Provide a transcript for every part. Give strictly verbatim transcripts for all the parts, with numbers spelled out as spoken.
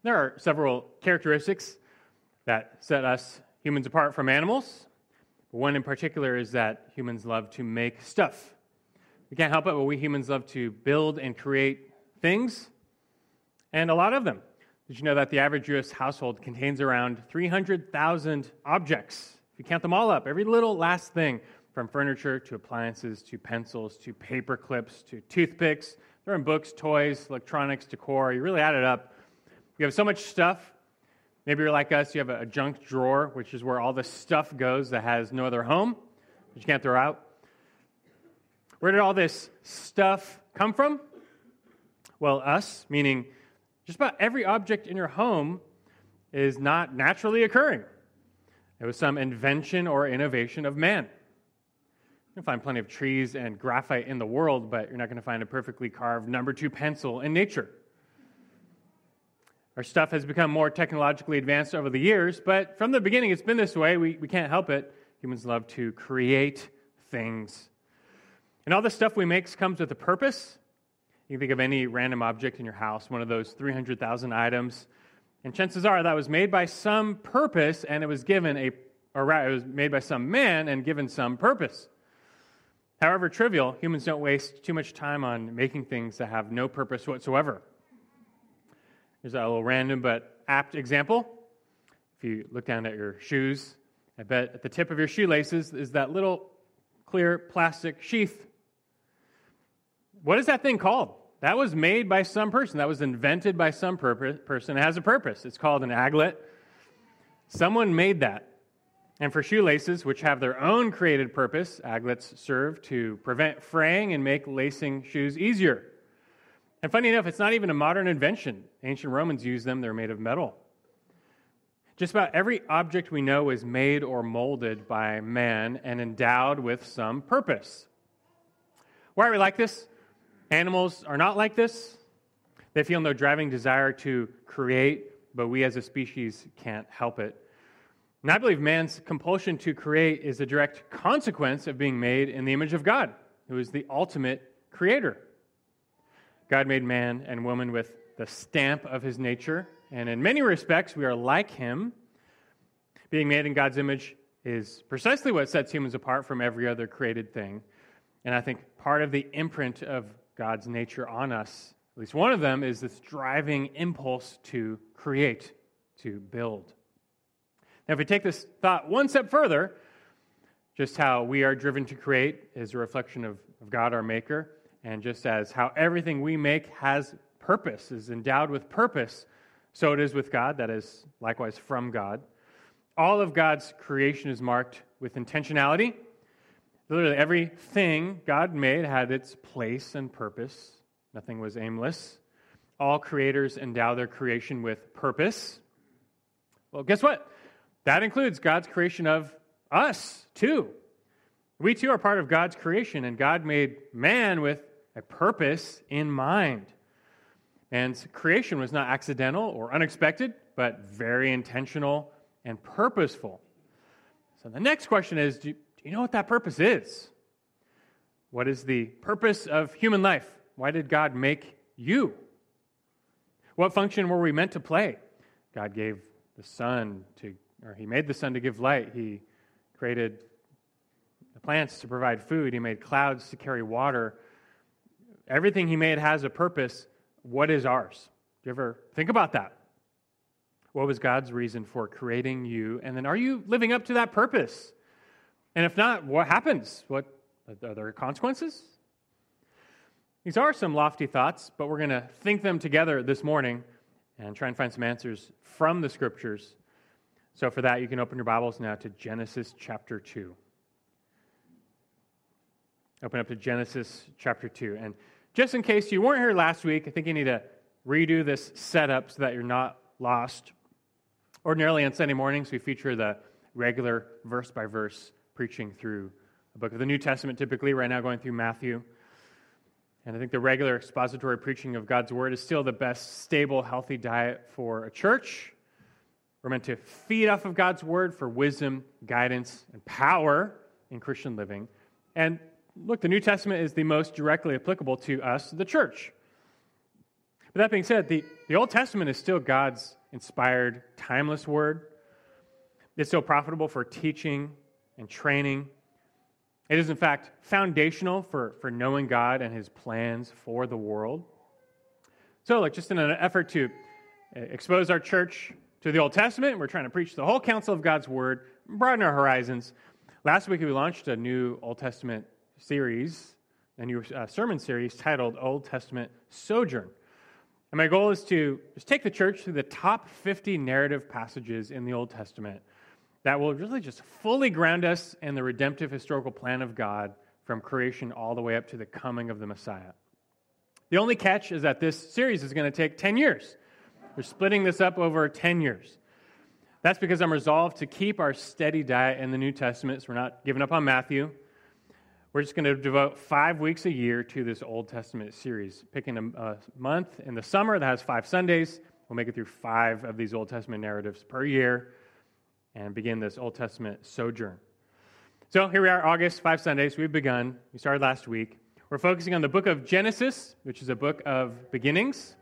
There are several characteristics that set us humans apart from animals. One in particular is that humans love to make stuff. We can't help it, but we humans love to build and create things, and a lot of them. Did you know that the average U S household contains around three hundred thousand objects? If you count them all up, every little last thing, from furniture to appliances to pencils to paper clips to toothpicks, they're in books, toys, electronics, decor. You really add it up. We have so much stuff. Maybe you're like us, you have a junk drawer, which is where all the stuff goes that has no other home, that you can't throw out. Where did all this stuff come from? Well, us, meaning just about every object in your home is not naturally occurring. It was some invention or innovation of man. You can find plenty of trees and graphite in the world, but you're not going to find a perfectly carved number two pencil in nature. Our stuff has become more technologically advanced over the years, but from the beginning it's been this way. We, we can't help it. Humans love to create things. And all the stuff we make comes with a purpose. You can think of any random object in your house, one of those three hundred thousand items, and chances are that was made by some purpose, and it was given a, or rather, it was made by some man and given some purpose. However trivial, humans don't waste too much time on making things that have no purpose whatsoever. Here's a little random but apt example. If you look down at your shoes, I bet at the tip of your shoelaces is that little clear plastic sheath. What is that thing called? That was made by some person. That was invented by some purpose, person. It has a purpose. It's called an aglet. Someone made that. And for shoelaces, which have their own created purpose, aglets serve to prevent fraying and make lacing shoes easier. And funny enough, it's not even a modern invention. Ancient Romans used them. They're made of metal. Just about every object we know is made or molded by man and endowed with some purpose. Why are we like this? Animals are not like this. They feel no driving desire to create, but we as a species can't help it. And I believe man's compulsion to create is a direct consequence of being made in the image of God, who is the ultimate creator. God made man and woman with the stamp of his nature, and in many respects, we are like him. Being made in God's image is precisely what sets humans apart from every other created thing. And I think part of the imprint of God's nature on us, at least one of them, is this driving impulse to create, to build. Now, if we take this thought one step further, just how we are driven to create is a reflection of, of God, our Maker, and just as how everything we make has purpose, is endowed with purpose, so it is with God, that is likewise from God. All of God's creation is marked with intentionality. Literally everything God made had its place and purpose. Nothing was aimless. All creators endow their creation with purpose. Well, guess what? That includes God's creation of us, too. We, too, are part of God's creation, and God made man with a purpose in mind. Man's creation was not accidental or unexpected, but very intentional and purposeful. So the next question is, do, do you know what that purpose is? What is the purpose of human life? Why did God make you? What function were we meant to play? God gave the sun to, or he made the sun to give light. He created the plants to provide food. He made clouds to carry water. Everything he made has a purpose. What is ours? Do you ever think about that? What was God's reason for creating you? And then are you living up to that purpose? And if not, what happens? What are there consequences? These are some lofty thoughts, but we're going to think them together this morning and try and find some answers from the Scriptures. So for that, you can open your Bibles now to Genesis chapter two. Open up to Genesis chapter two. And just in case you weren't here last week, I think you need to redo this setup so that you're not lost. Ordinarily on Sunday mornings, we feature the regular verse-by-verse preaching through a book of the New Testament, typically. Right now going through Matthew. And I think the regular expository preaching of God's Word is still the best, stable, healthy diet for a church. We're meant to feed off of God's Word for wisdom, guidance, and power in Christian living. And look, the New Testament is the most directly applicable to us, the church. But that being said, the, the Old Testament is still God's inspired, timeless word. It's still profitable for teaching and training. It is, in fact, foundational for, for knowing God and his plans for the world. So, like, just in an effort to expose our church to the Old Testament, we're trying to preach the whole counsel of God's word, broaden our horizons. Last week, we launched a new Old Testament series, a new uh, sermon series titled Old Testament Sojourn. And my goal is to just take the church through the top fifty narrative passages in the Old Testament that will really just fully ground us in the redemptive historical plan of God from creation all the way up to the coming of the Messiah. The only catch is that this series is going to take ten years. We're splitting this up over ten years. That's because I'm resolved to keep our steady diet in the New Testament, so we're not giving up on Matthew. We're just going to devote five weeks a year to this Old Testament series, picking a, a month in the summer that has five Sundays. We'll make it through five of these Old Testament narratives per year and begin this Old Testament sojourn. So here we are, August, five Sundays. We've begun. We started last week. We're focusing on the book of Genesis, which is a book of beginnings.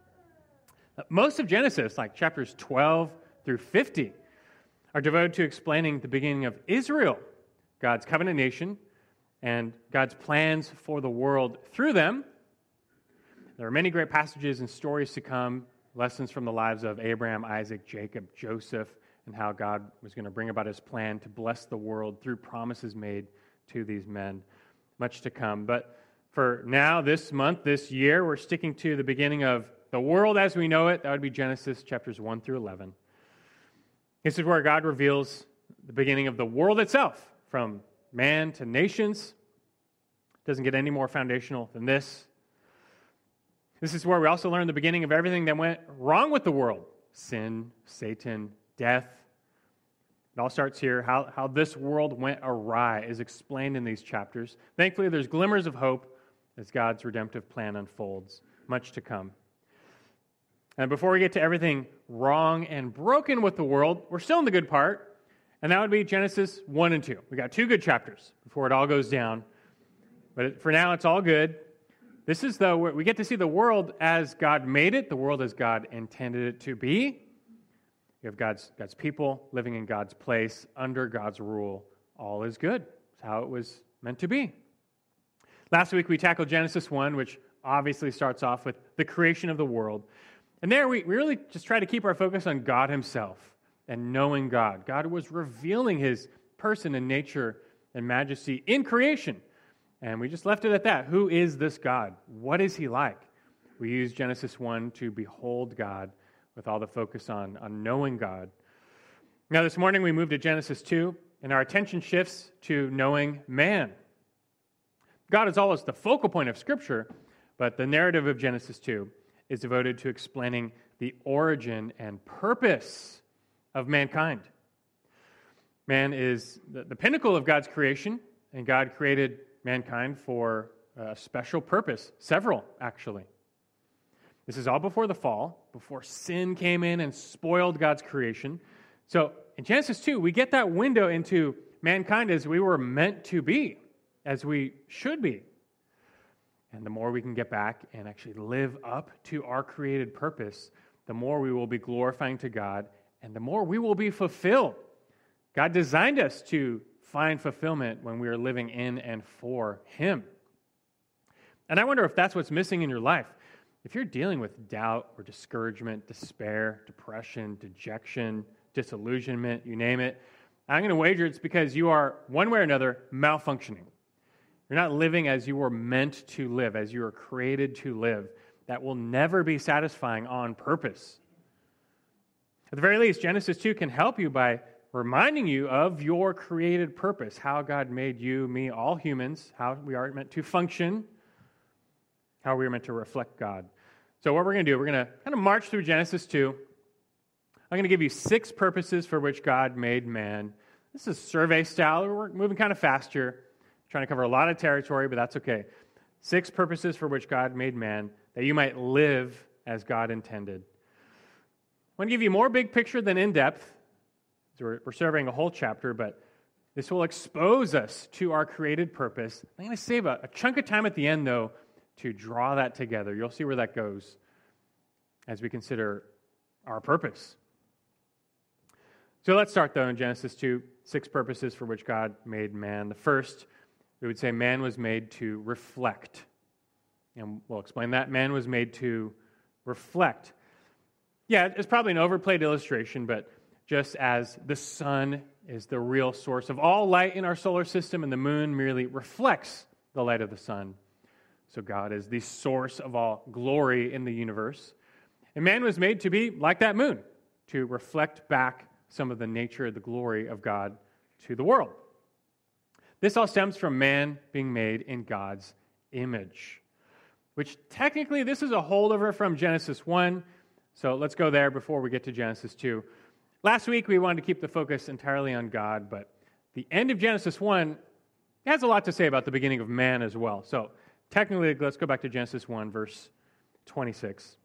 Most of Genesis, like chapters twelve through fifty, are devoted to explaining the beginning of Israel, God's covenant nation, and God's plans for the world through them. There are many great passages and stories to come, lessons from the lives of Abraham, Isaac, Jacob, Joseph, and how God was going to bring about his plan to bless the world through promises made to these men. Much to come. But for now, this month, this year, we're sticking to the beginning of the world as we know it. That would be Genesis chapters one through eleven. This is where God reveals the beginning of the world itself, from man to nations. Doesn't get any more foundational than this. This is where we also learn the beginning of everything that went wrong with the world. Sin, Satan, death. It all starts here. How, how this world went awry is explained in these chapters. Thankfully, there's glimmers of hope as God's redemptive plan unfolds. Much to come. And before we get to everything wrong and broken with the world, we're still in the good part. And that would be Genesis one and two. We got two good chapters before it all goes down. But for now, it's all good. This is the, we get to see the world as God made it, the world as God intended it to be. You have God's, God's people living in God's place, under God's rule. All is good. It's how it was meant to be. Last week, we tackled Genesis one, which obviously starts off with the creation of the world. And there, we, we really just try to keep our focus on God himself and knowing God. God was revealing his person and nature and majesty in creation. And we just left it at that. Who is this God? What is he like? We use Genesis one to behold God with all the focus on, on knowing God. Now, this morning we moved to Genesis two, and our attention shifts to knowing man. God is always the focal point of Scripture, but the narrative of Genesis two is devoted to explaining the origin and purpose of mankind. Man is the, the pinnacle of God's creation, and God created mankind for a special purpose, several, actually. This is all before the fall, before sin came in and spoiled God's creation. So in Genesis two, we get that window into mankind as we were meant to be, as we should be. And the more we can get back and actually live up to our created purpose, the more we will be glorifying to God, and the more we will be fulfilled. God designed us to find fulfillment when we are living in and for him. And I wonder if that's what's missing in your life. If you're dealing with doubt or discouragement, despair, depression, dejection, disillusionment, you name it, I'm going to wager it's because you are, one way or another, malfunctioning. You're not living as you were meant to live, as you were created to live. That will never be satisfying on purpose. At the very least, Genesis two can help you by reminding you of your created purpose, how God made you, me, all humans, how we are meant to function, how we are meant to reflect God. So what we're going to do, we're going to kind of march through Genesis two. I'm going to give you six purposes for which God made man. This is survey style. We're moving kind of fast here, trying to cover a lot of territory, but that's okay. Six purposes for which God made man, that you might live as God intended. I want to give you more big picture than in-depth. We're, we're surveying a whole chapter, but this will expose us to our created purpose. I'm going to save a, a chunk of time at the end, though, to draw that together. You'll see where that goes. as we consider our purpose. So let's start, though, in Genesis two, six purposes for which God made man. The first, we would say man was made to reflect. And we'll explain that. Man was made to reflect. Yeah, it's probably an overplayed illustration, but just as the sun is the real source of all light in our solar system and the moon merely reflects the light of the sun, so God is the source of all glory in the universe. And man was made to be like that moon, to reflect back some of the nature, the glory of God to the world. This all stems from man being made in God's image, which technically this is a holdover from Genesis one, so let's go there before we get to Genesis two. Last week we wanted to keep the focus entirely on God, but the end of Genesis one has a lot to say about the beginning of man as well. So technically, let's go back to Genesis one, verse twenty-six.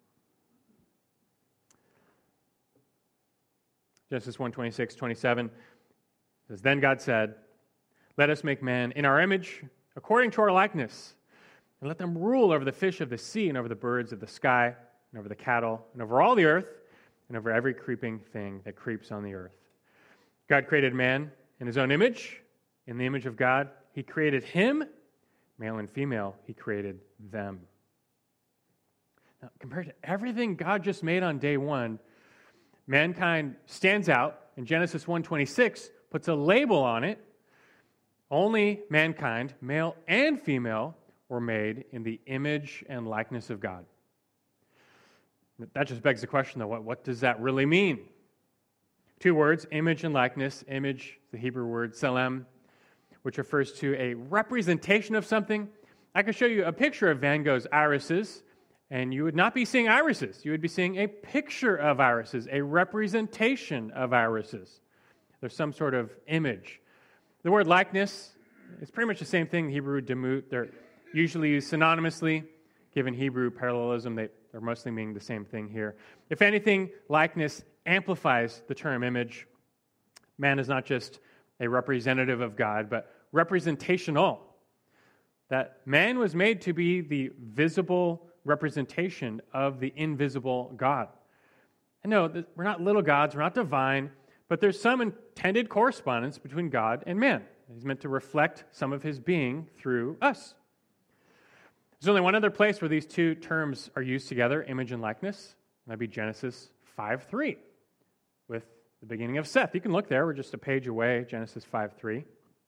Genesis one, twenty-six, twenty-seven says, "Then God said, 'Let us make man in our image, according to our likeness, and let them rule over the fish of the sea and over the birds of the sky and over the cattle and over all the earth and over every creeping thing that creeps on the earth.' God created man in his own image. In the image of God, he created him. Male and female, he created them." Now, compared to everything God just made on day one, mankind stands out, and Genesis one twenty-six puts a label on it. Only mankind, male and female, were made in the image and likeness of God. That just begs the question, though, what, what does that really mean? Two words, image and likeness. Image, the Hebrew word tselem, which refers to a representation of something. I could show you a picture of Van Gogh's irises, and you would not be seeing irises. You would be seeing a picture of irises, a representation of irises. There's some sort of image. The word likeness is pretty much the same thing, Hebrew demut. They're usually used synonymously. Given Hebrew parallelism, they, they're mostly meaning the same thing here. If anything, likeness amplifies the term image. Man is not just a representative of God, but representational. That man was made to be the visible representation of the invisible God. And no, we're not little gods, we're not divine, but there's some intended correspondence between God and man. He's meant to reflect some of his being through us. There's only one other place where these two terms are used together, image and likeness. That'd be Genesis five three, with the beginning of Seth. You can look there. We're just a page away, Genesis five three.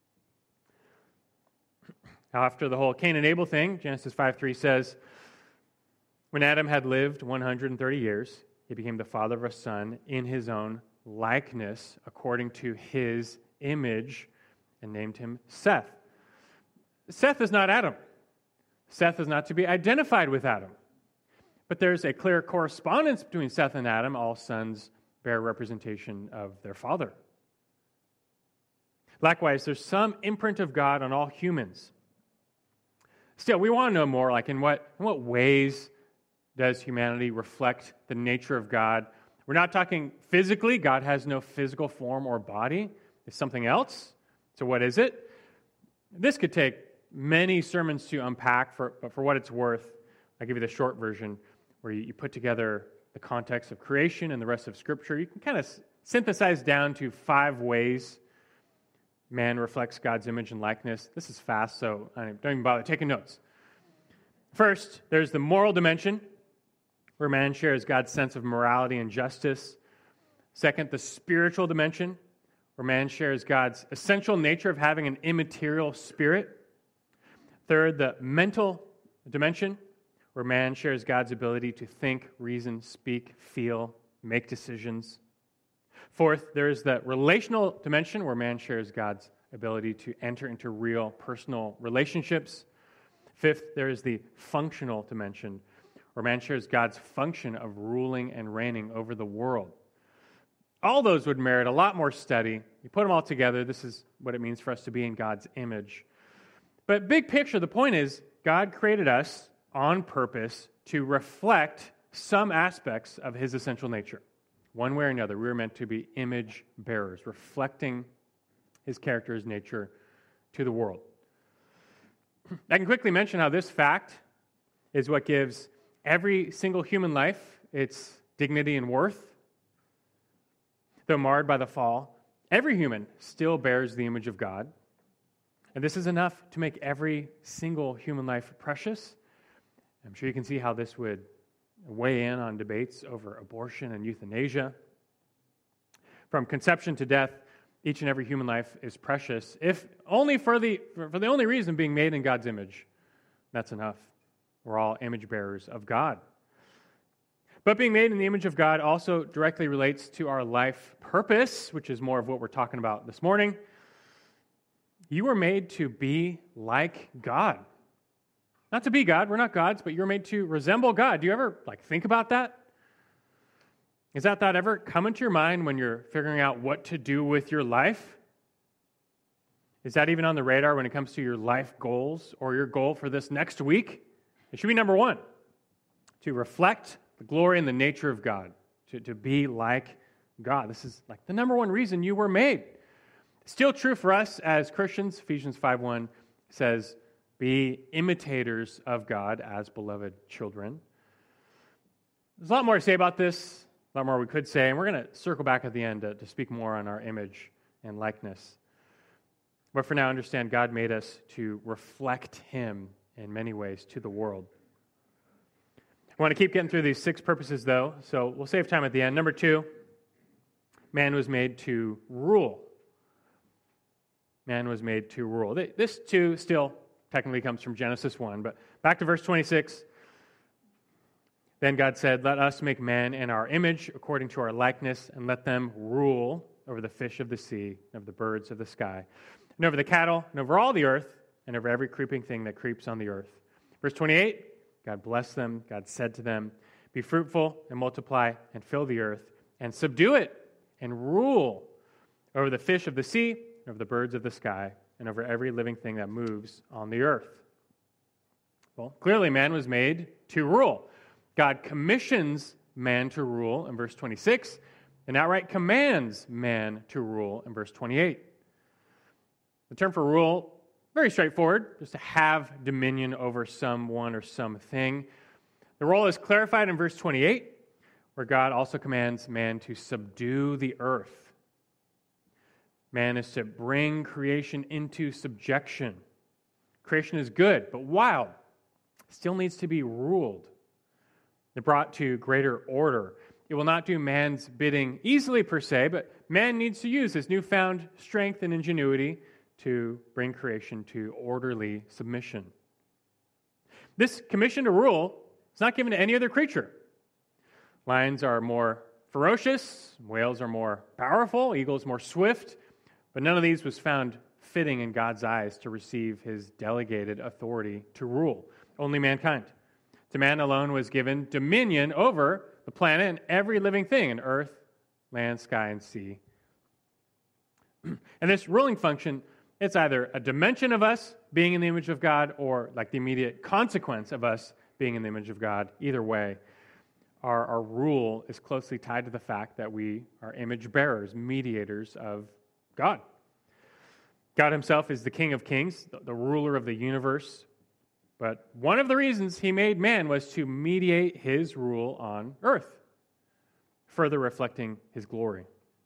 After the whole Cain and Abel thing, Genesis five three says, "When Adam had lived one hundred thirty years, he became the father of a son in his own likeness, according to his image, and named him Seth." Seth is not Adam. Seth is not to be identified with Adam. But there's a clear correspondence between Seth and Adam. All sons bear representation of their father. Likewise, there's some imprint of God on all humans. Still, we want to know more, like in what, in what ways does humanity reflect the nature of God? We're not talking physically. God has no physical form or body. It's something else. So what is it? This could take many sermons to unpack, for, but for what it's worth, I'll give you the short version where you, you put together the context of creation and the rest of Scripture. You can kind of synthesize down to five ways man reflects God's image and likeness. This is fast, so I don't even bother taking notes. First, there's the moral dimension, where man shares God's sense of morality and justice. Second, the spiritual dimension, where man shares God's essential nature of having an immaterial spirit. Third, the mental dimension, where man shares God's ability to think, reason, speak, feel, make decisions. Fourth, there is the relational dimension, where man shares God's ability to enter into real personal relationships. Fifth, there is the functional dimension, where man shares God's function of ruling and reigning over the world. All those would merit a lot more study. You put them all together, this is what it means for us to be in God's image. But big picture, the point is, God created us on purpose to reflect some aspects of his essential nature. One way or another, we were meant to be image bearers, reflecting his character, his nature to the world. I can quickly mention how this fact is what gives every single human life its dignity and worth. Though marred by the fall, every human still bears the image of God. And this is enough to make every single human life precious. I'm sure you can see how this would weigh in on debates over abortion and euthanasia. From conception to death, each and every human life is precious, if only for the for the only reason being made in God's image. That's enough. We're all image bearers of God. But being made in the image of God also directly relates to our life purpose, which is more of what we're talking about this morning. You were made to be like God. Not to be God, we're not gods, but you're made to resemble God. Do you ever like think about that? Is that thought ever come into your mind when you're figuring out what to do with your life? Is that even on the radar when it comes to your life goals or your goal for this next week? It should be number one, to reflect the glory and the nature of God, to, to be like God. This is like the number one reason you were made. Still true for us as Christians. Ephesians five one says, be imitators of God as beloved children. There's a lot more to say about this, a lot more we could say, and we're going to circle back at the end to, to speak more on our image and likeness. But for now, understand God made us to reflect Him in many ways to the world. I want to keep getting through these six purposes, though, so we'll save time at the end. Number two, man was made to rule. Man was made to rule. This, too, still technically comes from Genesis one, but back to verse twenty-six. Then God said, let us make man in our image, according to our likeness, and let them rule over the fish of the sea, and over the birds of the sky, and over the cattle, and over all the earth, and over every creeping thing that creeps on the earth. Verse twenty-eight, God blessed them. God said to them, be fruitful and multiply and fill the earth and subdue it and rule over the fish of the sea, and over the birds of the sky, and over every living thing that moves on the earth. Well, clearly man was made to rule. God commissions man to rule in verse twenty-six, and outright commands man to rule in verse twenty-eight. The term for rule, very straightforward, just to have dominion over someone or something. The role is clarified in verse twenty-eight, where God also commands man to subdue the earth. Man is to bring creation into subjection. Creation is good, but wild. It still needs to be ruled. They're brought to greater order. It will not do man's bidding easily per se, but man needs to use his newfound strength and ingenuity to bring creation to orderly submission. This commission to rule is not given to any other creature. Lions are more ferocious, whales are more powerful, eagles more swift, but none of these was found fitting in God's eyes to receive his delegated authority to rule. Only mankind. To man alone was given dominion over the planet and every living thing in earth, land, sky, and sea. And this ruling function, it's either a dimension of us being in the image of God or like the immediate consequence of us being in the image of God. Either way, our, our rule is closely tied to the fact that we are image bearers, mediators of God. God himself is the King of Kings, the, the ruler of the universe. But one of the reasons he made man was to mediate his rule on earth, further reflecting his glory.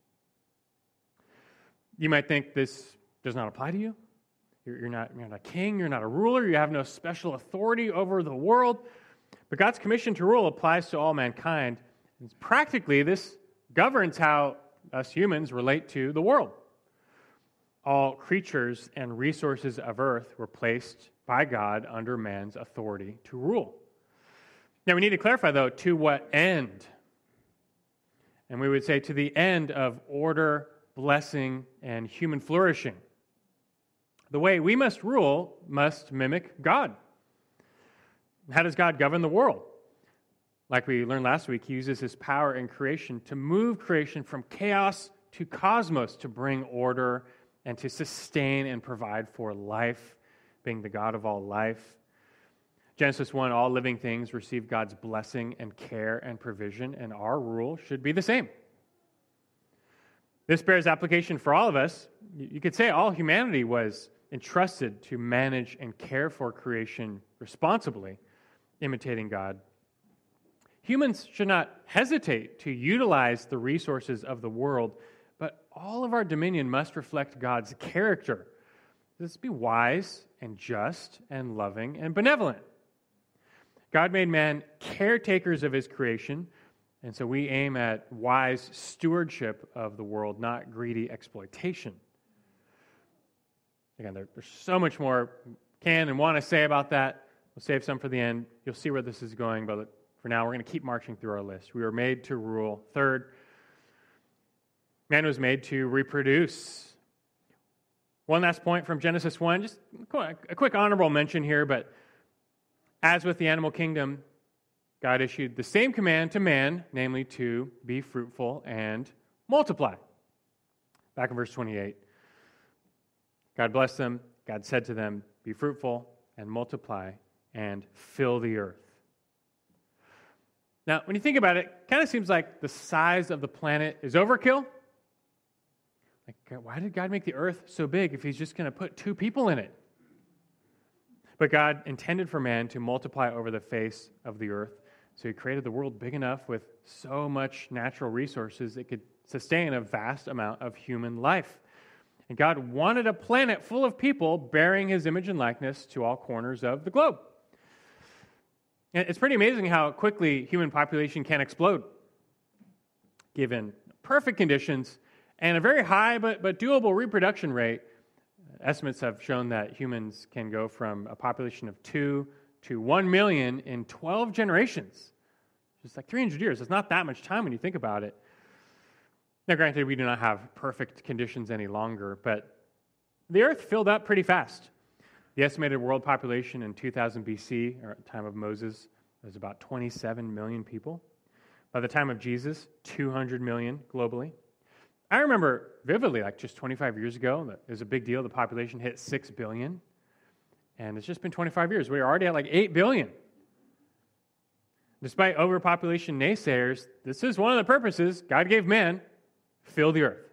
You might think this does not apply to you. You're, you're, not, you're not a king, you're not a ruler, you have no special authority over the world. But God's commission to rule applies to all mankind. And practically, this governs how us humans relate to the world. All creatures and resources of earth were placed by God under man's authority to rule. Now we need to clarify, though, to what end? And we would say to the end of order, blessing, and human flourishing. The way we must rule must mimic God. How does God govern the world? Like we learned last week, he uses his power in creation to move creation from chaos to cosmos, to bring order and to sustain and provide for life, being the God of all life. Genesis one, all living things receive God's blessing and care and provision, and our rule should be the same. This bears application for all of us. You could say all humanity was entrusted to manage and care for creation responsibly, imitating God. Humans should not hesitate to utilize the resources of the world, but all of our dominion must reflect God's character. Let's be wise and just and loving and benevolent. God made man caretakers of his creation, and so we aim at wise stewardship of the world, not greedy exploitation. Again, there, there's so much more can and want to say about that. We'll save some for the end. You'll see where this is going, but for now, we're going to keep marching through our list. We were made to rule. Third, man was made to reproduce. One last point from Genesis one, just a quick honorable mention here, but as with the animal kingdom, God issued the same command to man, namely to be fruitful and multiply. Back in verse twenty-eight. God blessed them. God said to them, be fruitful and multiply and fill the earth. Now, when you think about it, it kind of seems like the size of the planet is overkill. Like, why did God make the earth so big if he's just going to put two people in it? But God intended for man to multiply over the face of the earth, so he created the world big enough with so much natural resources it could sustain a vast amount of human life. And God wanted a planet full of people bearing his image and likeness to all corners of the globe. And it's pretty amazing how quickly human population can explode, given perfect conditions and a very high but, but doable reproduction rate. Estimates have shown that humans can go from a population of two to one million in twelve generations. Just like three hundred years. It's not that much time when you think about it. Now, granted, we do not have perfect conditions any longer, but the earth filled up pretty fast. The estimated world population in two thousand B C, or at the time of Moses, was about twenty-seven million people. By the time of Jesus, two hundred million globally. I remember vividly, like just twenty-five years ago, that it was a big deal. The population hit six billion. And it's just been twenty-five years. We're already at like eight billion. Despite overpopulation naysayers, this is one of the purposes God gave man, fill the earth.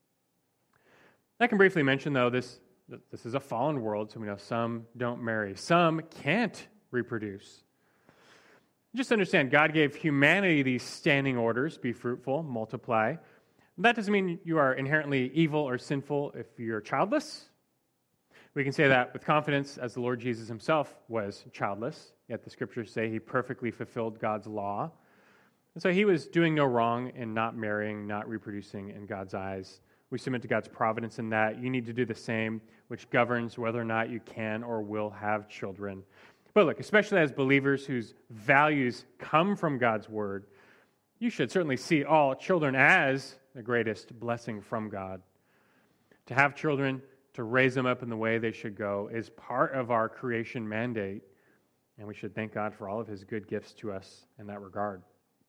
I can briefly mention, though, this, this is a fallen world, so we know some don't marry. Some can't reproduce. Just understand, God gave humanity these standing orders, be fruitful, multiply. That doesn't mean you are inherently evil or sinful if you're childless. We can say that with confidence, as the Lord Jesus himself was childless, yet the scriptures say he perfectly fulfilled God's law. And so he was doing no wrong in not marrying, not reproducing in God's eyes. We submit to God's providence in that. You need to do the same, which governs whether or not you can or will have children. But look, especially as believers whose values come from God's word, you should certainly see all children as the greatest blessing from God. To have children, to raise them up in the way they should go, is part of our creation mandate, and we should thank God for all of his good gifts to us in that regard.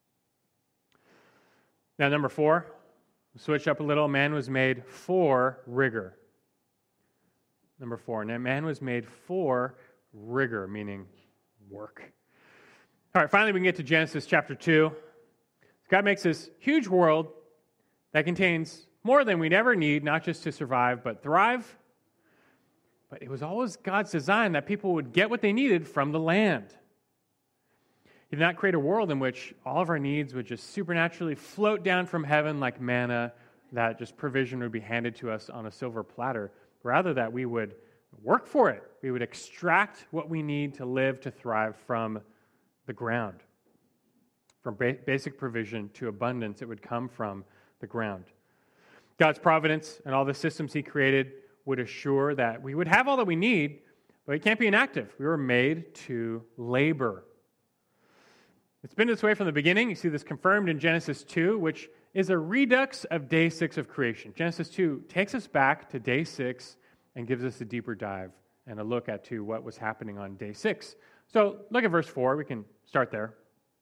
Now, number four, switch up a little. Man was made for rigor. Number four, now man was made for rigor, meaning work. All right, finally we can get to Genesis chapter two. God makes this huge world that contains more than we'd ever need, not just to survive, but thrive. But it was always God's design that people would get what they needed from the land. He did not create a world in which all of our needs would just supernaturally float down from heaven like manna, that just provision would be handed to us on a silver platter. Rather, that we would work for it. We would extract what we need to live, to thrive from the ground. From ba- basic provision to abundance, it would come from the ground. God's providence and all the systems he created would assure that we would have all that we need, but it can't be inactive. We were made to labor. It's been this way from the beginning. You see this confirmed in Genesis two, which is a redux of day six of creation. Genesis two takes us back to day six and gives us a deeper dive and a look at to what was happening on day six. So look at verse four. We can start there.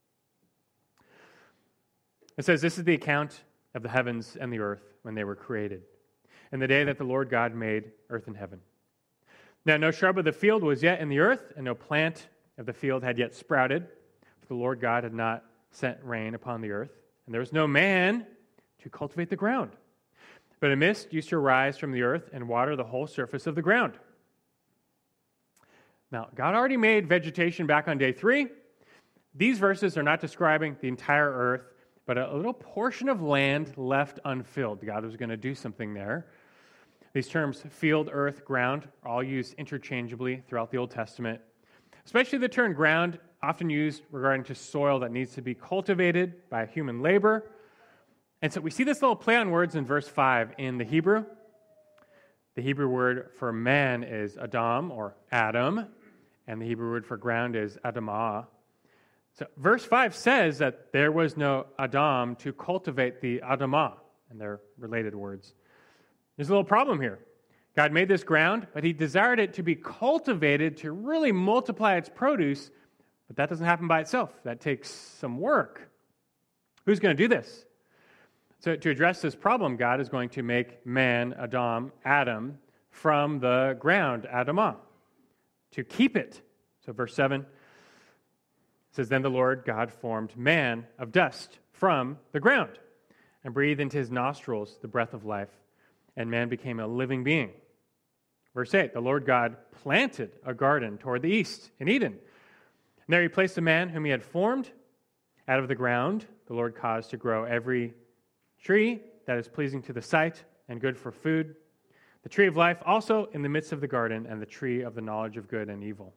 It says, "This is the account of the heavens and the earth when they were created, in the day that the Lord God made earth and heaven. Now no shrub of the field was yet in the earth, and no plant of the field had yet sprouted, for the Lord God had not sent rain upon the earth, and there was no man to cultivate the ground. But a mist used to rise from the earth and water the whole surface of the ground." Now, God already made vegetation back on day three. These verses are not describing the entire earth, but a little portion of land left unfilled. God was going to do something there. These terms, field, earth, ground, are all used interchangeably throughout the Old Testament, especially the term ground, often used regarding to soil that needs to be cultivated by human labor. And so we see this little play on words in verse five in the Hebrew. The Hebrew word for man is Adam or Adam, and the Hebrew word for ground is Adamah. So verse five says that there was no Adam to cultivate the Adamah, and they're related words. There's a little problem here. God made this ground, but he desired it to be cultivated to really multiply its produce, but that doesn't happen by itself. That takes some work. Who's going to do this? So to address this problem, God is going to make man, Adam, Adam, from the ground, Adamah, to keep it. So verse seven says, Then the Lord God formed man of dust from the ground and breathed into his nostrils the breath of life, and man became a living being. Verse eight, the Lord God planted a garden toward the east in Eden. And there he placed the man whom he had formed. Out of the ground the Lord caused to grow every tree that is pleasing to the sight and good for food, the tree of life also in the midst of the garden, and the tree of the knowledge of good and evil.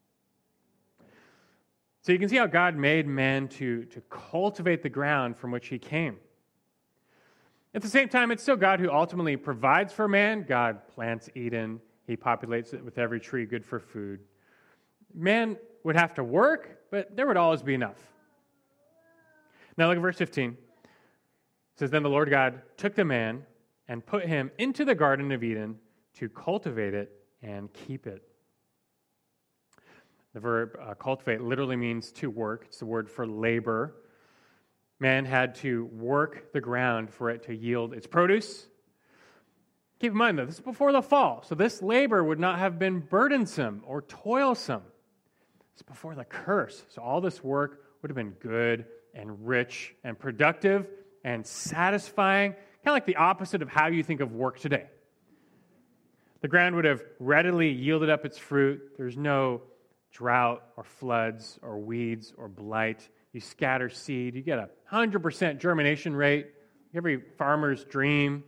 So you can see how God made man to, to cultivate the ground from which he came. At the same time, it's still God who ultimately provides for man. God plants Eden. He populates it with every tree good for food. Man would have to work, but there would always be enough. Now look at verse fifteen. It says, Then the Lord God took the man and put him into the Garden of Eden to cultivate it and keep it. The verb uh, cultivate literally means to work. It's the word for labor. Man had to work the ground for it to yield its produce. Keep in mind, though, this is before the fall, so this labor would not have been burdensome or toilsome. It's before the curse, so all this work would have been good and rich and productive and satisfying, kind of like the opposite of how you think of work today. The ground would have readily yielded up its fruit. There's no drought or floods or weeds or blight. You scatter seed, you get a one hundred percent germination rate, every farmer's dream.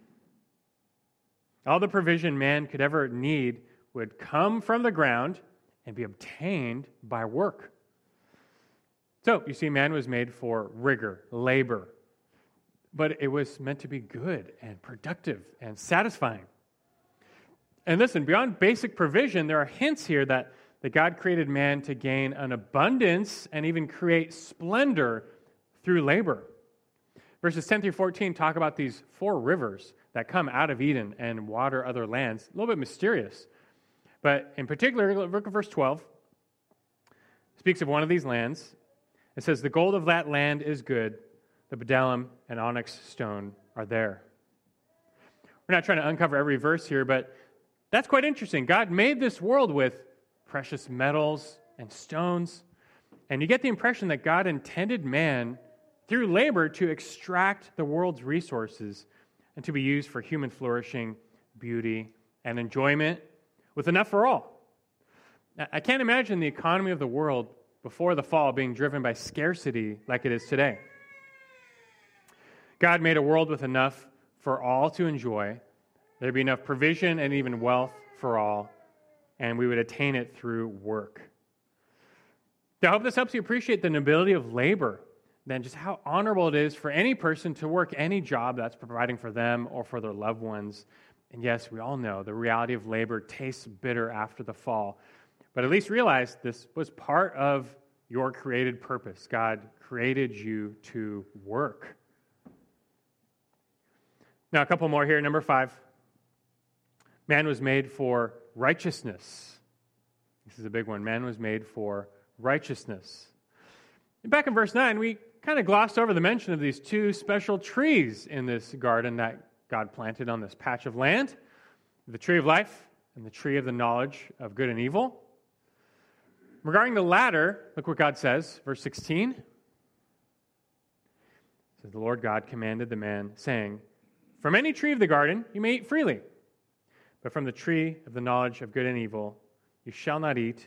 All the provision man could ever need would come from the ground and be obtained by work. So, you see, man was made for rigor, labor, but it was meant to be good and productive and satisfying. And listen, beyond basic provision, there are hints here that that God created man to gain an abundance and even create splendor through labor. Verses ten through fourteen talk about these four rivers that come out of Eden and water other lands. A little bit mysterious. But in particular, look at verse twelve. It speaks of one of these lands. It says, The gold of that land is good. The bdellium and onyx stone are there. We're not trying to uncover every verse here, but that's quite interesting. God made this world with precious metals and stones. And you get the impression that God intended man through labor to extract the world's resources and to be used for human flourishing, beauty, and enjoyment with enough for all. I can't imagine the economy of the world before the fall being driven by scarcity like it is today. God made a world with enough for all to enjoy. There'd be enough provision and even wealth for all, and we would attain it through work. I hope this helps you appreciate the nobility of labor, then just how honorable it is for any person to work any job that's providing for them or for their loved ones. And yes, we all know the reality of labor tastes bitter after the fall, but at least realize this was part of your created purpose. God created you to work. Now, a couple more here. Number five, man was made for righteousness. This is a big one. Man was made for righteousness. And back in verse nine, we kind of glossed over the mention of these two special trees in this garden that God planted on this patch of land, the tree of life and the tree of the knowledge of good and evil. Regarding the latter, look what God says, verse sixteen. It says, The Lord God commanded the man, saying, From any tree of the garden you may eat freely, but from the tree of the knowledge of good and evil you shall not eat,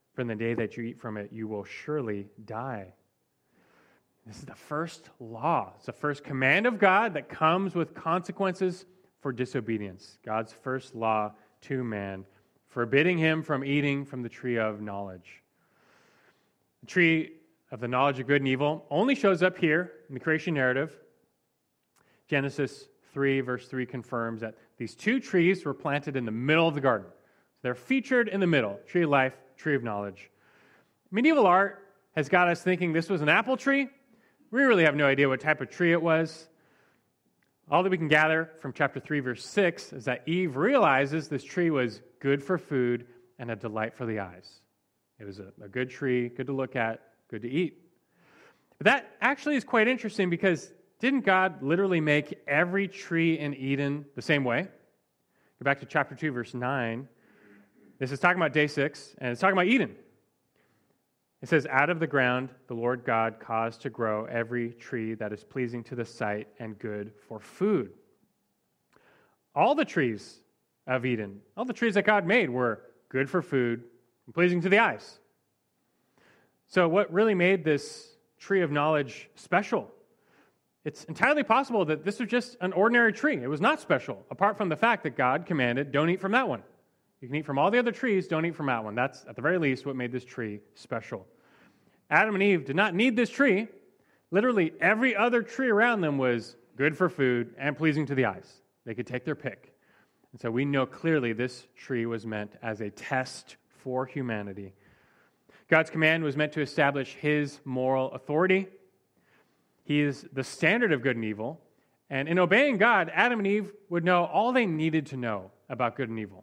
For in the day that you eat from it, you will surely die. This is the first law. It's the first command of God that comes with consequences for disobedience. God's first law to man, forbidding him from eating from the tree of knowledge. The tree of the knowledge of good and evil only shows up here in the creation narrative. Genesis three, verse three confirms that these two trees were planted in the middle of the garden. They're featured in the middle, tree of life, tree of knowledge. Medieval art has got us thinking this was an apple tree. We really have no idea what type of tree it was. All that we can gather from chapter three, verse six, is that Eve realizes this tree was good for food and a delight for the eyes. It was a, a good tree, good to look at, good to eat. But that actually is quite interesting because didn't God literally make every tree in Eden the same way? Go back to chapter two, verse nine. This is talking about day six, and it's talking about Eden. It says, out of the ground the Lord God caused to grow every tree that is pleasing to the sight and good for food. All the trees of Eden, all the trees that God made were good for food and pleasing to the eyes. So what really made this tree of knowledge special? It's entirely possible that this was just an ordinary tree. It was not special, apart from the fact that God commanded, don't eat from that one. You can eat from all the other trees, don't eat from that one. That's, at the very least, what made this tree special. Adam and Eve did not need this tree. Literally, every other tree around them was good for food and pleasing to the eyes. They could take their pick. And so we know clearly this tree was meant as a test for humanity. God's command was meant to establish his moral authority. He is the standard of good and evil. And in obeying God, Adam and Eve would know all they needed to know about good and evil.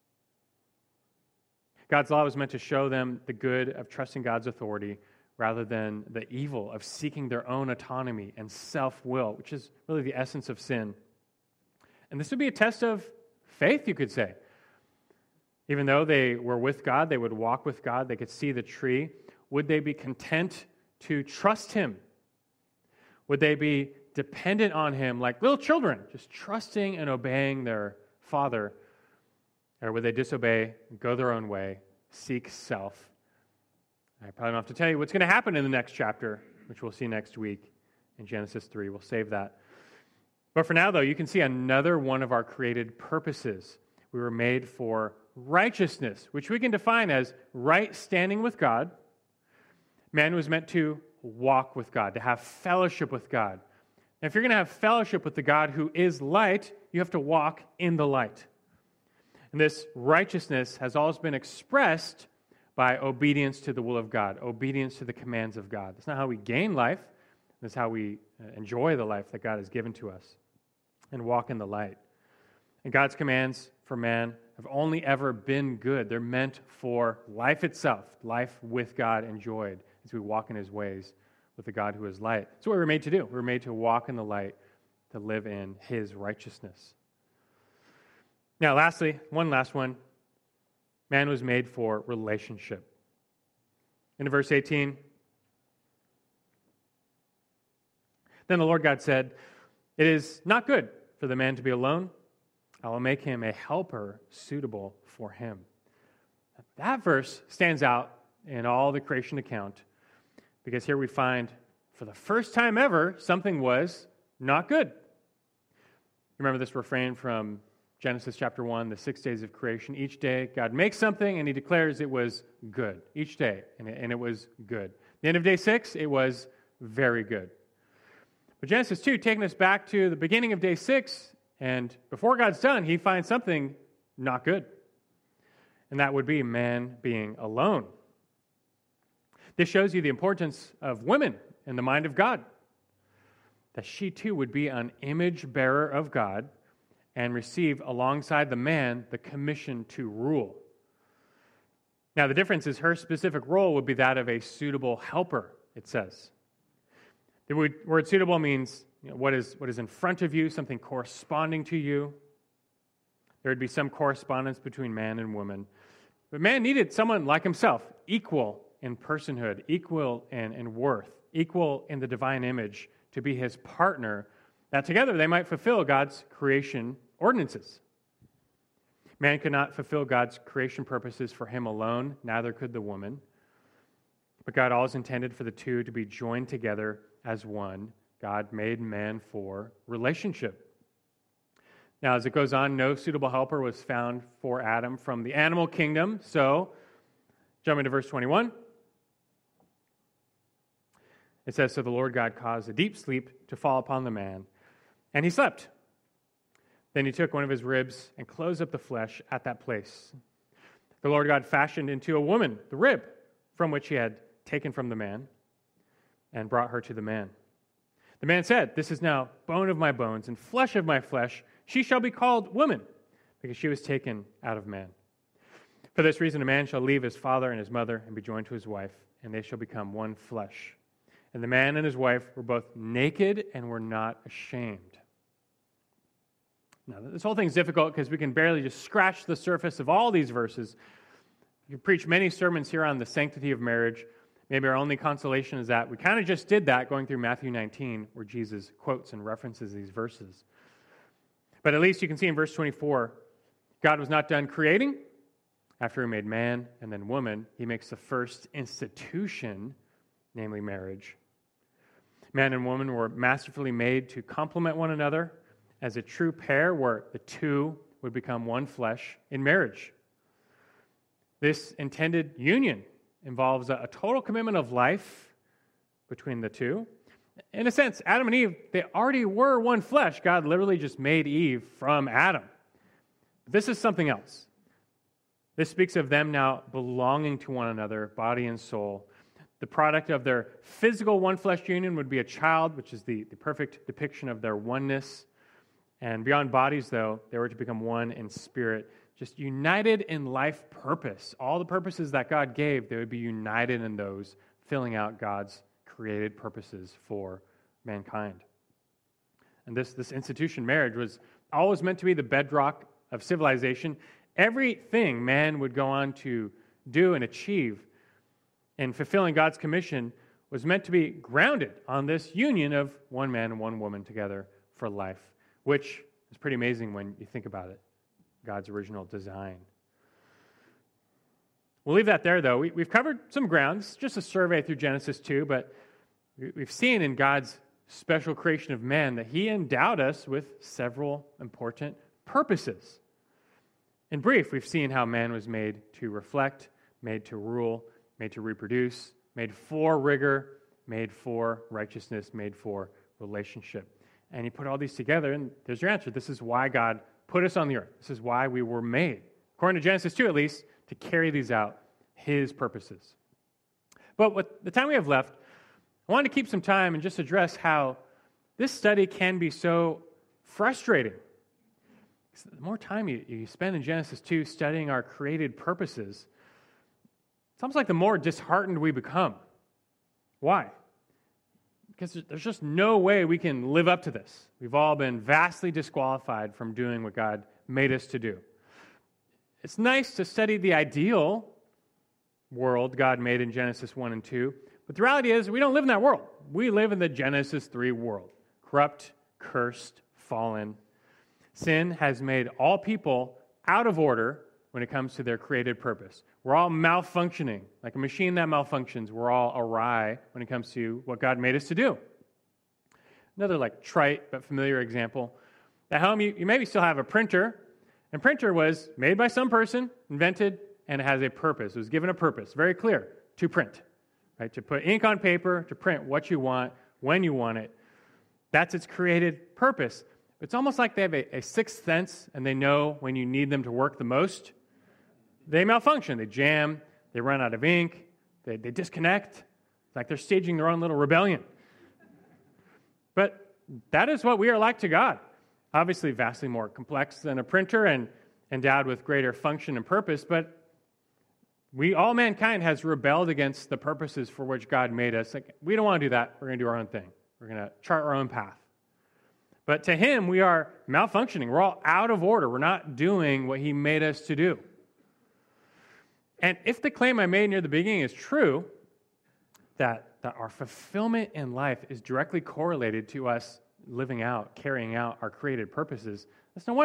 God's law was meant to show them the good of trusting God's authority rather than the evil of seeking their own autonomy and self-will, which is really the essence of sin. And this would be a test of faith, you could say. Even though they were with God, they would walk with God, they could see the tree. Would they be content to trust him? Would they be dependent on him like little children, just trusting and obeying their father? Or would they disobey, go their own way, seek self? I probably don't have to tell you what's going to happen in the next chapter, which we'll see next week in Genesis three. We'll save that. But for now, though, you can see another one of our created purposes. We were made for righteousness, which we can define as right standing with God. Man was meant to walk with God, to have fellowship with God. And if you're going to have fellowship with the God who is light, you have to walk in the light. And this righteousness has always been expressed by obedience to the will of God, obedience to the commands of God. That's not how we gain life. That's how we enjoy the life that God has given to us and walk in the light. And God's commands for man have only ever been good. They're meant for life itself, life with God enjoyed as we walk in his ways with the God who is light. That's what we were made to do. We were made to walk in the light, to live in his righteousness. Now, lastly, one last one. Man was made for relationship. In verse eighteen, then the Lord God said, it is not good for the man to be alone. I will make him a helper suitable for him. That verse stands out in all the creation account because here we find, for the first time ever, something was not good. Remember this refrain from Genesis chapter one, the six days of creation. Each day, God makes something, and he declares it was good. Each day, and it, and it was good. At the end of day six, it was very good. But Genesis two, taking us back to the beginning of day six, and before God's done, he finds something not good. And that would be man being alone. This shows you the importance of women in the mind of God. That she too would be an image bearer of God and receive alongside the man the commission to rule. Now the difference is her specific role would be that of a suitable helper, it says. The word suitable means, you know, what is what is in front of you, something corresponding to you. There would be some correspondence between man and woman. But man needed someone like himself, equal in personhood, equal in, in worth, equal in the divine image, to be his partner, that together they might fulfill God's creation ordinances. Man could not fulfill God's creation purposes for him alone, neither could the woman. But God always intended for the two to be joined together as one. God made man for relationship. Now, as it goes on, no suitable helper was found for Adam from the animal kingdom. So, jumping to verse twenty-one. It says, "So the Lord God caused a deep sleep to fall upon the man, and he slept. Then he took one of his ribs and closed up the flesh at that place. The Lord God fashioned into a woman the rib from which he had taken from the man and brought her to the man. The man said, 'This is now bone of my bones and flesh of my flesh. She shall be called woman, because she was taken out of man. For this reason a man shall leave his father and his mother and be joined to his wife, and they shall become one flesh. And the man and his wife were both naked and were not ashamed.'" Now, this whole thing's difficult because we can barely just scratch the surface of all these verses. You can preach many sermons here on the sanctity of marriage. Maybe our only consolation is that we kind of just did that going through Matthew nineteen, where Jesus quotes and references these verses. But at least you can see in verse twenty-four, God was not done creating. After he made man and then woman, he makes the first institution, namely marriage. Man and woman were masterfully made to complement one another as a true pair where the two would become one flesh in marriage. This intended union involves a, a total commitment of life between the two. In a sense, Adam and Eve, they already were one flesh. God literally just made Eve from Adam. But this is something else. This speaks of them now belonging to one another, body and soul. The product of their physical one-flesh union would be a child, which is the, the perfect depiction of their oneness. And beyond bodies, though, they were to become one in spirit, just united in life purpose. All the purposes that God gave, they would be united in those, filling out God's created purposes for mankind. And this, this institution, marriage, was always meant to be the bedrock of civilization. Everything man would go on to do and achieve in fulfilling God's commission was meant to be grounded on this union of one man and one woman together for life, which is pretty amazing when you think about it, God's original design. We'll leave that there, though. We, we've covered some ground. This is just a survey through Genesis two, but we've seen in God's special creation of man that he endowed us with several important purposes. In brief, we've seen how man was made to reflect, made to rule, made to reproduce, made for rigor, made for righteousness, made for relationship. And you put all these together, and there's your answer. This is why God put us on the earth. This is why we were made, according to Genesis two at least, to carry these out, his purposes. But with the time we have left, I wanted to keep some time and just address how this study can be so frustrating. The more time you, you spend in Genesis two studying our created purposes, it's almost like the more disheartened we become. Why? Because there's just no way we can live up to this. We've all been vastly disqualified from doing what God made us to do. It's nice to study the ideal world God made in Genesis one and two, but the reality is we don't live in that world. We live in the Genesis three world. Corrupt, cursed, fallen. Sin has made all people out of order when it comes to their created purpose. We're all malfunctioning, like a machine that malfunctions. We're all awry when it comes to what God made us to do. Another like trite but familiar example. At home, you, you maybe still have a printer, and printer was made by some person, invented, and it has a purpose. It was given a purpose, very clear, to print, right? To put ink on paper, to print what you want, when you want it. That's its created purpose. It's almost like they have a, a sixth sense, and they know when you need them to work the most. They malfunction. They jam. They run out of ink. They, they disconnect. It's like they're staging their own little rebellion. But that is what we are like to God. Obviously, vastly more complex than a printer and endowed with greater function and purpose, but we, all mankind, has rebelled against the purposes for which God made us. Like, we don't want to do that. We're going to do our own thing. We're going to chart our own path. But to him, we are malfunctioning. We're all out of order. We're not doing what he made us to do. And if the claim I made near the beginning is true, that, that our fulfillment in life is directly correlated to us living out, carrying out our created purposes, it's no wonder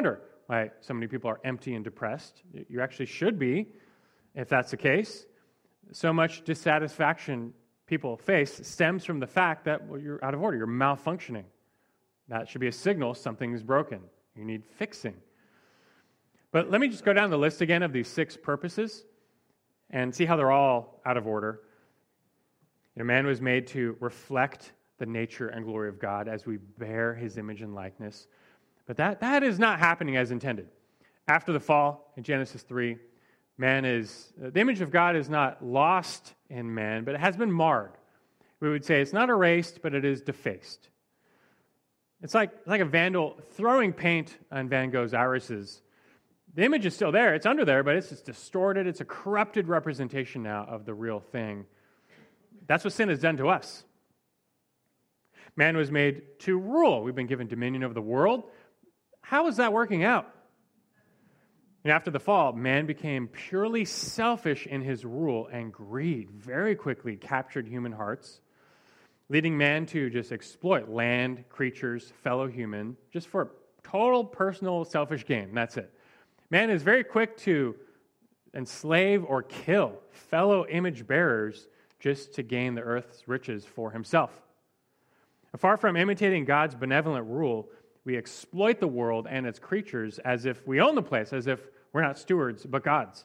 why so many people are empty and depressed. You actually should be, if that's the case. So much dissatisfaction people face stems from the fact that, well, you're out of order, you're malfunctioning. That should be a signal something is broken. You need fixing. But let me just go down the list again of these six purposes and see how they're all out of order. You know, man was made to reflect the nature and glory of God as we bear his image and likeness. But that, that is not happening as intended. After the fall in Genesis three, man is, the image of God is not lost in man, but it has been marred. We would say it's not erased, but it is defaced. It's like, like a vandal throwing paint on Van Gogh's irises. The image is still there, it's under there, but it's just distorted. It's a corrupted representation now of the real thing. That's what sin has done to us. Man was made to rule. We've been given dominion over the world. How is that working out? And after the fall, man became purely selfish in his rule, and greed very quickly captured human hearts, leading man to just exploit land, creatures, fellow human, just for total personal selfish gain. That's it. Man is very quick to enslave or kill fellow image bearers just to gain the earth's riches for himself. Far from imitating God's benevolent rule, we exploit the world and its creatures as if we own the place, as if we're not stewards, but God's.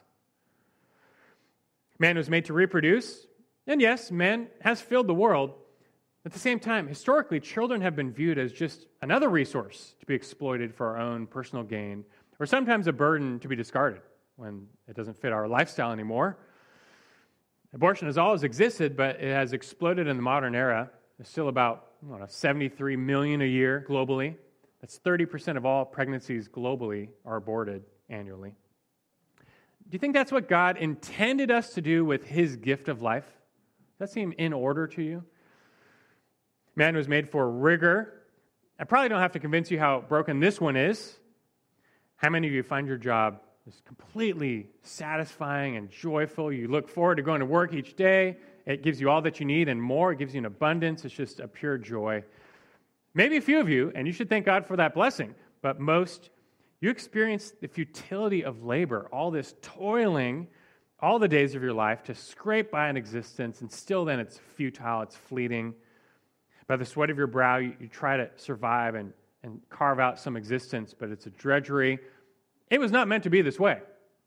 Man was made to reproduce, and yes, man has filled the world. At the same time, historically, children have been viewed as just another resource to be exploited for our own personal gain, or sometimes a burden to be discarded when it doesn't fit our lifestyle anymore. Abortion has always existed, but it has exploded in the modern era. There's still about I don't know, seventy-three million a year globally. That's thirty percent of all pregnancies globally are aborted annually. Do you think that's what God intended us to do with his gift of life? Does that seem in order to you? Man was made for rigor. I probably don't have to convince you how broken this one is. How many of you find your job is completely satisfying and joyful? You look forward to going to work each day. It gives you all that you need and more. It gives you an abundance. It's just a pure joy. Maybe a few of you, and you should thank God for that blessing, but most, you experience the futility of labor, all this toiling, all the days of your life to scrape by an existence, and still then it's futile, it's fleeting. By the sweat of your brow, you, you try to survive and, and carve out some existence, but it's a drudgery. It was not meant to be this way.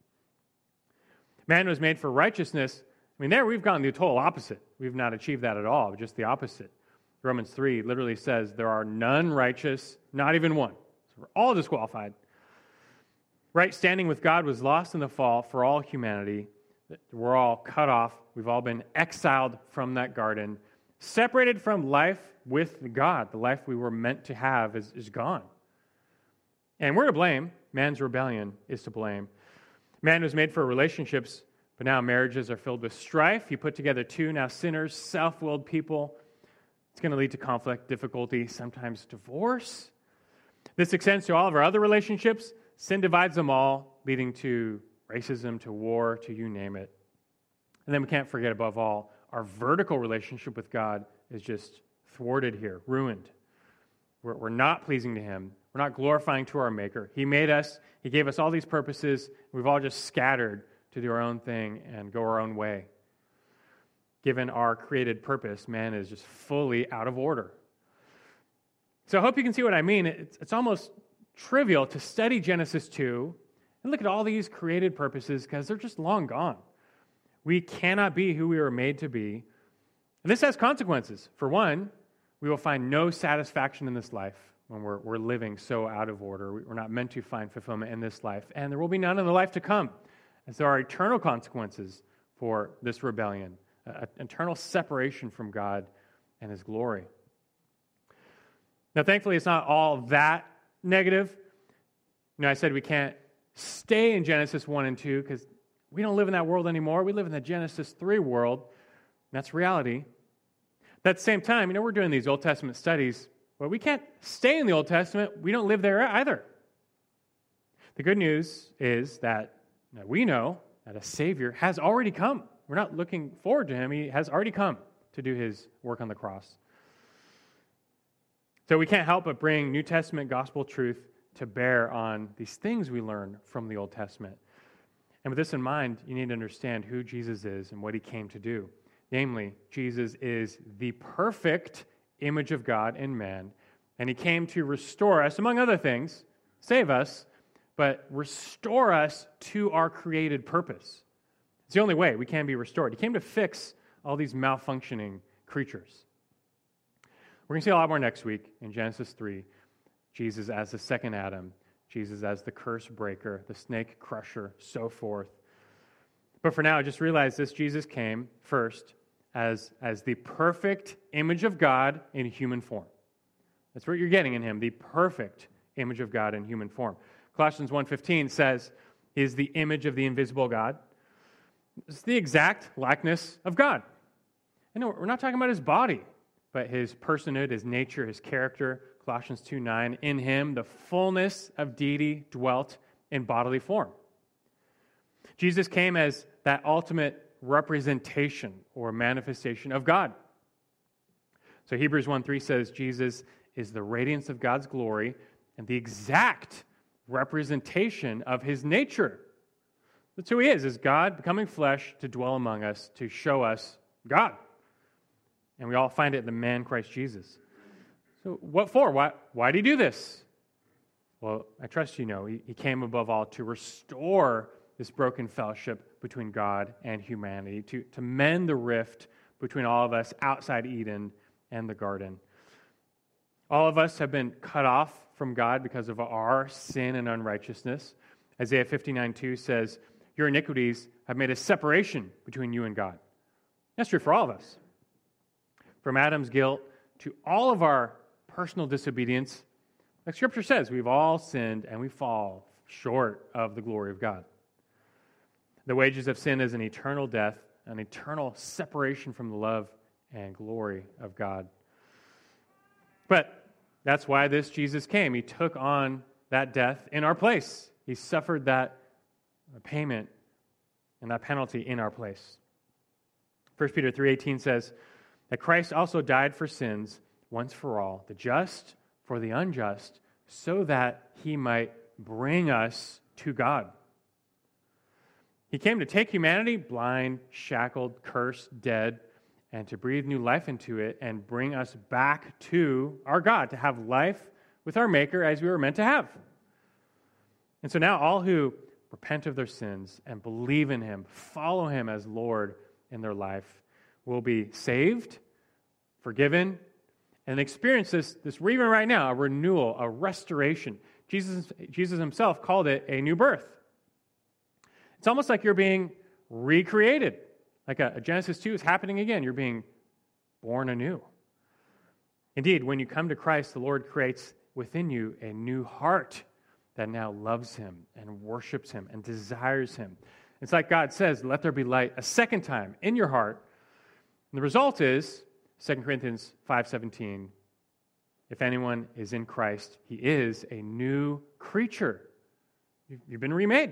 Man was made for righteousness. I mean, there we've gone the total opposite. We've not achieved that at all, just the opposite. Romans three literally says there are none righteous, not even one. So we're all disqualified. Right standing with God was lost in the fall for all humanity. We're all cut off. We've all been exiled from that garden. Separated from life with God. The life we were meant to have is, is gone. And we're to blame. Man's rebellion is to blame. Man was made for relationships, but now marriages are filled with strife. You put together two now sinners, self-willed people. It's going to lead to conflict, difficulty, sometimes divorce. This extends to all of our other relationships. Sin divides them all, leading to racism, to war, to you name it. And then we can't forget, above all, our vertical relationship with God is just thwarted here, ruined. We're, we're not pleasing to him. We're not glorifying to our Maker. He made us. He gave us all these purposes. We've all just scattered to do our own thing and go our own way. Given our created purpose, man is just fully out of order. So I hope you can see what I mean. It's, it's almost trivial to study Genesis two and look at all these created purposes because they're just long gone. We cannot be who we were made to be. And this has consequences. For one, we will find no satisfaction in this life when we're, we're living so out of order. We're not meant to find fulfillment in this life, and there will be none in the life to come, as there are eternal consequences for this rebellion, an eternal separation from God and his glory. Now, thankfully, it's not all that negative. You know, I said we can't stay in Genesis one and two because we don't live in that world anymore. We live in the Genesis three world. That's reality. But at the same time, you know, we're doing these Old Testament studies, but we can't stay in the Old Testament. We don't live there either. The good news is that, that we know that a Savior has already come. We're not looking forward to him. He has already come to do his work on the cross. So we can't help but bring New Testament gospel truth to bear on these things we learn from the Old Testament. And with this in mind, you need to understand who Jesus is and what he came to do. Namely, Jesus is the perfect image of God in man, and he came to restore us, among other things, save us, but restore us to our created purpose. It's the only way we can be restored. He came to fix all these malfunctioning creatures. We're going to see a lot more next week in Genesis three. Jesus as the second Adam, Jesus as the curse breaker, the snake crusher, so forth. But for now, just realize this: Jesus came first as, as the perfect image of God in human form. That's what you're getting in him, the perfect image of God in human form. Colossians one fifteen says he is the image of the invisible God. It's the exact likeness of God. And no, we're not talking about his body, but his personhood, his nature, his character. Colossians two nine, in him the fullness of deity dwelt in bodily form. Jesus came as that ultimate representation or manifestation of God. So Hebrews one three says Jesus is the radiance of God's glory and the exact representation of his nature. That's who he is, is God becoming flesh to dwell among us, to show us God. And we all find it in the man Christ Jesus. So what for? Why, why did he do this? Well, I trust you know, he, he came above all to restore this broken fellowship between God and humanity, to, to mend the rift between all of us outside Eden and the garden. All of us have been cut off from God because of our sin and unrighteousness. Isaiah fifty-nine two says, your iniquities have made a separation between you and God. That's true for all of us. From Adam's guilt to all of our personal disobedience, like Scripture says, we've all sinned and we fall short of the glory of God. The wages of sin is an eternal death, an eternal separation from the love and glory of God. But that's why this Jesus came. He took on that death in our place. He suffered that payment and that penalty in our place. First Peter three eighteen says that Christ also died for sins once for all, the just for the unjust, so that he might bring us to God. He came to take humanity, blind, shackled, cursed, dead, and to breathe new life into it and bring us back to our God, to have life with our Maker as we were meant to have. And so now all who repent of their sins and believe in him, follow him as Lord in their life, will be saved, forgiven, and experience this, this even right now, a renewal, a restoration. Jesus, Jesus himself called it a new birth. It's almost like you're being recreated. Like a, a Genesis two is happening again. You're being born anew. Indeed, when you come to Christ, the Lord creates within you a new heart that now loves him and worships him and desires him. It's like God says, let there be light a second time in your heart. And the result is, Second Corinthians five seventeen, if anyone is in Christ, he is a new creature. You've been remade.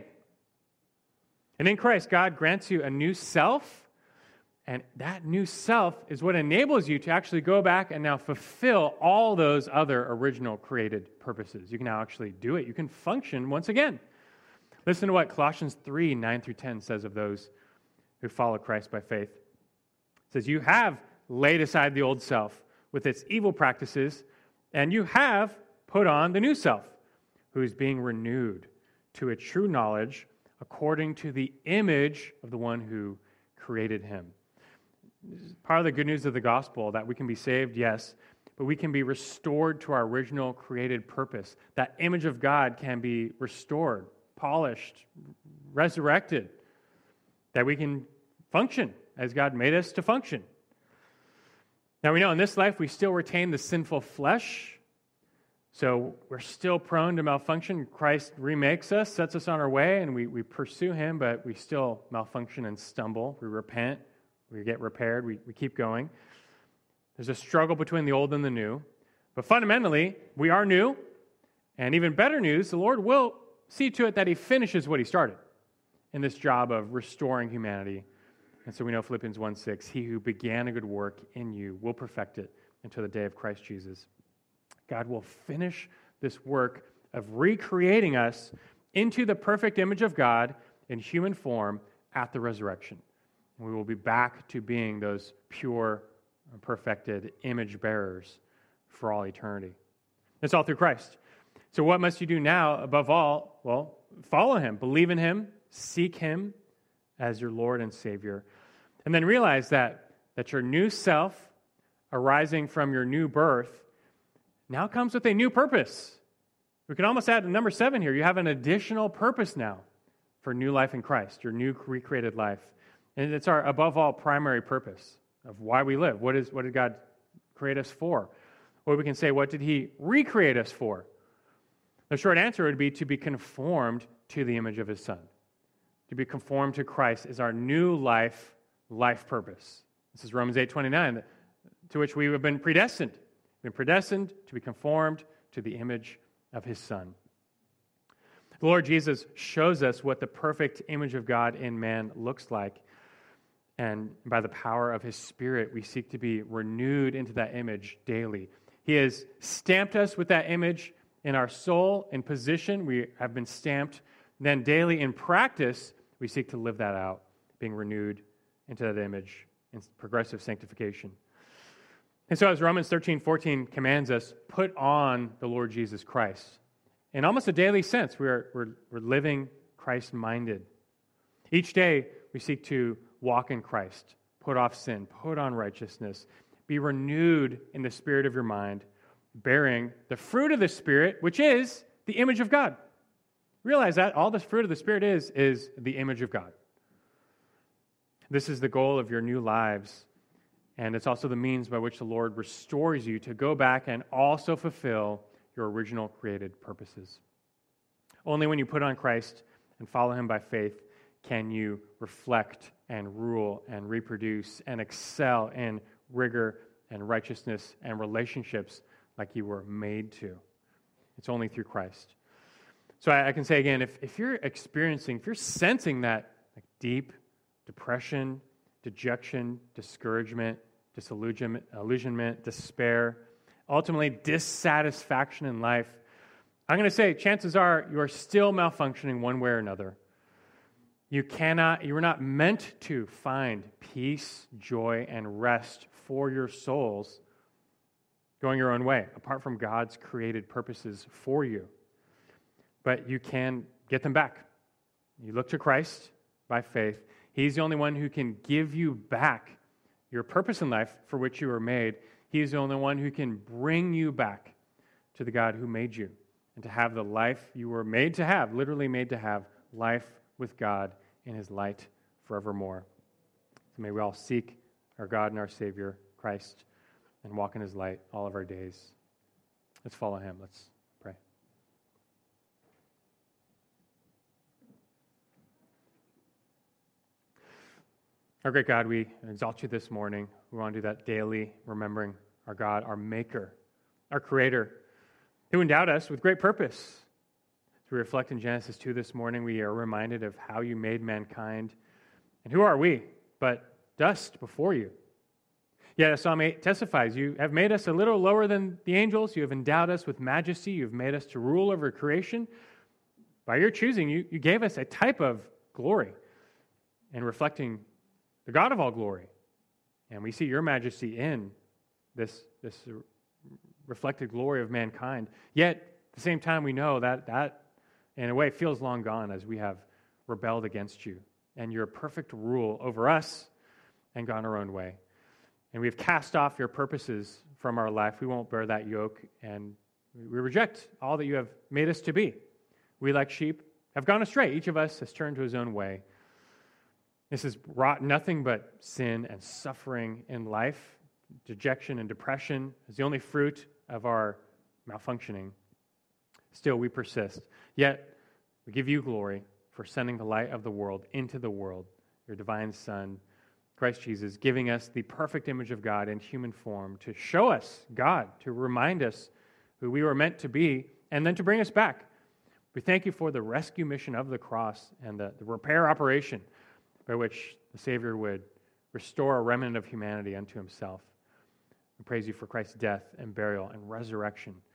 And in Christ, God grants you a new self, and that new self is what enables you to actually go back and now fulfill all those other original created purposes. You can now actually do it. You can function once again. Listen to what Colossians three nine through ten says of those who follow Christ by faith. It says, you have laid aside the old self with its evil practices, and you have put on the new self, who is being renewed to a true knowledge according to the image of the one who created him. This is part of the good news of the gospel, that we can be saved, yes, but we can be restored to our original created purpose. That image of God can be restored, polished, resurrected, that we can function as God made us to function. Now we know in this life we still retain the sinful flesh, so we're still prone to malfunction. Christ remakes us, sets us on our way, and we, we pursue him, but we still malfunction and stumble. We repent, we get repaired, we, we keep going. There's a struggle between the old and the new, but fundamentally we are new, and even better news, the Lord will see to it that he finishes what he started in this job of restoring humanity. And so we know Philippians one six, he who began a good work in you will perfect it until the day of Christ Jesus. God will finish this work of recreating us into the perfect image of God in human form at the resurrection. We will be back to being those pure, perfected image bearers for all eternity. It's all through Christ. So what must you do now above all? Well, follow him, believe in him, seek him as your Lord and Savior. And then realize that, that your new self arising from your new birth now comes with a new purpose. We can almost add number seven here. You have an additional purpose now for new life in Christ, your new recreated life. And it's our, above all, primary purpose of why we live. What is what did God create us for? Or we can say, what did he recreate us for? The short answer would be to be conformed to the image of his Son. To be conformed to Christ is our new life, life purpose. This is Romans eight twenty-nine, to which we have been predestined. We've been predestined to be conformed to the image of his Son. The Lord Jesus shows us what the perfect image of God in man looks like. And by the power of his Spirit, we seek to be renewed into that image daily. He has stamped us with that image in our soul, in position. We have been stamped. Then daily in practice, we seek to live that out, being renewed into that image in progressive sanctification. And so as Romans thirteen fourteen commands us, put on the Lord Jesus Christ. In almost a daily sense, we're, we're, we're living Christ-minded. Each day, we seek to walk in Christ, put off sin, put on righteousness, be renewed in the spirit of your mind, bearing the fruit of the Spirit, which is the image of God. Realize that all the fruit of the Spirit is, is the image of God. This is the goal of your new lives, and it's also the means by which the Lord restores you to go back and also fulfill your original created purposes. Only when you put on Christ and follow him by faith can you reflect and rule and reproduce and excel in rigor and righteousness and relationships like you were made to. It's only through Christ. So I, I can say again, if, if you're experiencing, if you're sensing that like deep depression, dejection, discouragement, disillusionment, illusionment, despair, ultimately dissatisfaction in life, I'm going to say chances are you are still malfunctioning one way or another. You cannot, you were not meant to find peace, joy, and rest for your souls going your own way, apart from God's created purposes for you. But you can get them back. You look to Christ by faith. He's the only one who can give you back your purpose in life for which you were made. He's the only one who can bring you back to the God who made you and to have the life you were made to have, literally made to have, life with God in his light forevermore. So may we all seek our God and our Savior, Christ, and walk in his light all of our days. Let's follow him. Let's pray. Our great God, we exalt you this morning. We want to do that daily, remembering our God, our Maker, our Creator, who endowed us with great purpose. As we reflect in Genesis two this morning, we are reminded of how you made mankind. And who are we but dust before you? Yet, as Psalm eight testifies, you have made us a little lower than the angels. You have endowed us with majesty. You have made us to rule over creation. By your choosing, you, you gave us a type of glory and reflecting the God of all glory. And we see your majesty in this, this reflected glory of mankind. Yet, at the same time, we know that that, in a way, feels long gone as we have rebelled against you and your perfect rule over us and gone our own way. And we have cast off your purposes from our life. We won't bear that yoke, and we reject all that you have made us to be. We, like sheep, have gone astray. Each of us has turned to his own way. This has brought nothing but sin and suffering in life. Dejection and depression is the only fruit of our malfunctioning. Still, we persist. Yet, we give you glory for sending the light of the world into the world, your divine Son, Christ Jesus, giving us the perfect image of God in human form to show us God, to remind us who we were meant to be, and then to bring us back. We thank you for the rescue mission of the cross and the, the repair operation by which the Savior would restore a remnant of humanity unto himself. We praise you for Christ's death and burial and resurrection,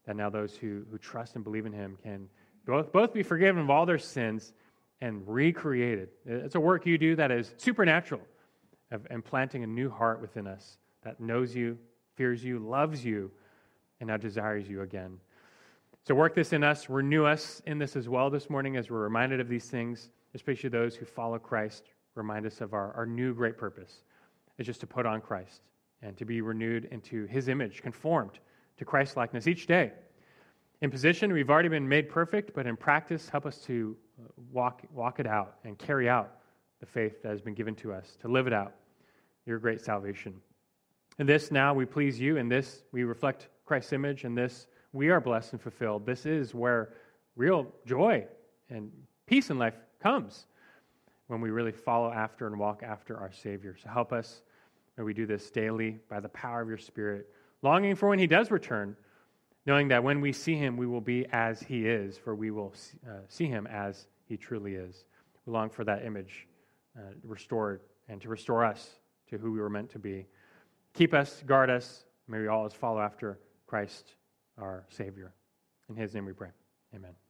that now those who, who trust and believe in him can both, both be forgiven of all their sins and recreated. It's a work you do that is supernatural, of implanting a new heart within us that knows you, fears you, loves you, and now desires you again. So work this in us, renew us in this as well this morning as we're reminded of these things, especially those who follow Christ. Remind us of our, our new great purpose. It's just to put on Christ and to be renewed into his image, conformed to Christ-likeness each day. In position, we've already been made perfect, but in practice, help us to walk, walk it out and carry out the faith that has been given to us, to live it out, your great salvation. In this now we please you, in this we reflect Christ's image, in this we are blessed and fulfilled. This is where real joy and peace in life comes, when we really follow after and walk after our Savior. So help us, may we do this daily by the power of your Spirit, longing for when he does return, knowing that when we see him, we will be as he is, for we will uh, see him as he truly is. We long for that image uh, restored and to restore us to who we were meant to be. Keep us, guard us. May we always follow after Christ, our Savior. In his name we pray. Amen.